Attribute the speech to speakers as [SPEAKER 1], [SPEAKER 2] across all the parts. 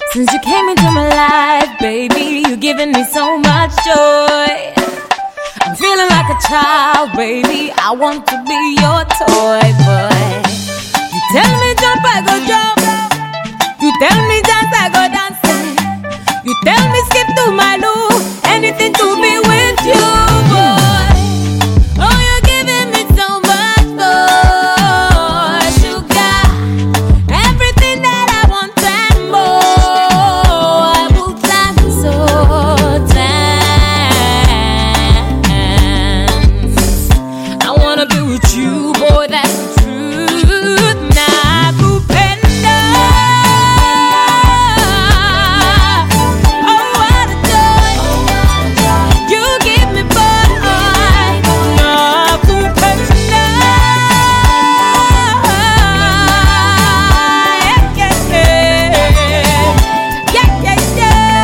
[SPEAKER 1] Since you came into my life, baby, you're giving me so much joy. I'm feeling like a child, baby, I want to be your toy, boy. You tell me jump, I go jump. You tell me dance, I go dancing. You tell me skip to my loo. Anything to be with you, boy. Oh, you're giving me so much more sugar. Everything that I want and more. I will dance, so dance. I wanna be with you, boy, that's the truth. Nakupenda. Oh, what a joy. You give me, boy. Nakupenda. Yeah, yeah, yeah. Yeah, yeah,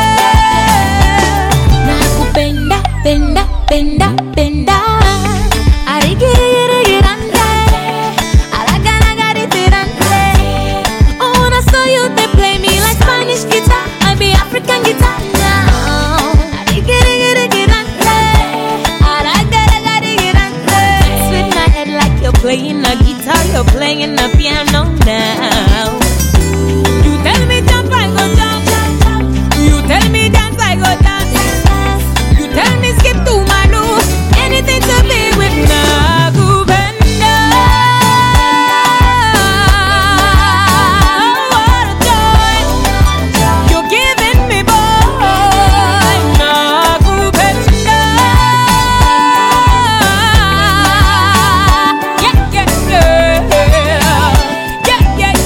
[SPEAKER 1] yeah. Nakupenda, penda, penda, penda. Arigirigirande. Araganagariterande. Oh, when I saw you, they play me like Spanish guitar. I be African guitar now. Arigirigirande. Araganagariterande. Sweep my head like you're playing a guitar. You're playing a piano now. You tell me jump, I go jump. You tell me dance, I go dance. You tell me skip to my loo. Anything to be with Nakupenda. What a joy. You're giving me, boy. Nakupenda. Yeah, yeah, yeah. Yeah, yeah,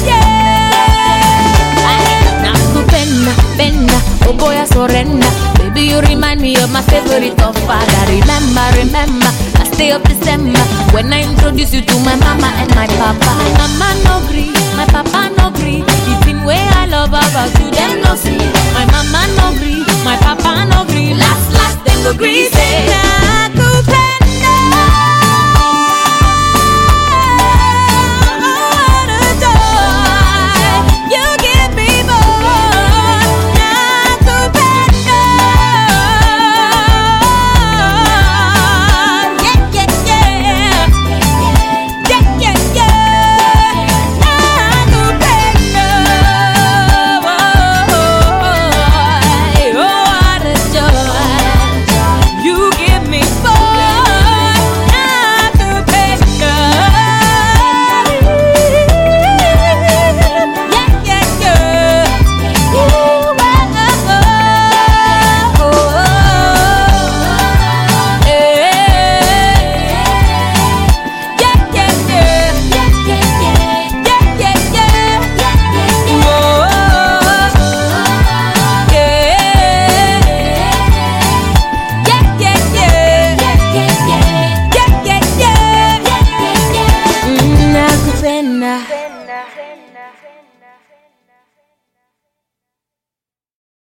[SPEAKER 1] yeah. Nakupenda, penda. Oh boy, I surrender. Baby, you remind me of my favorite father. Remember, last day of December, when I introduced you to my mama and my papa. My mama no gree, my papa no gree. Even way I love about you, them no see. My mama no gree, my papa no gree. Last, them go gree. Say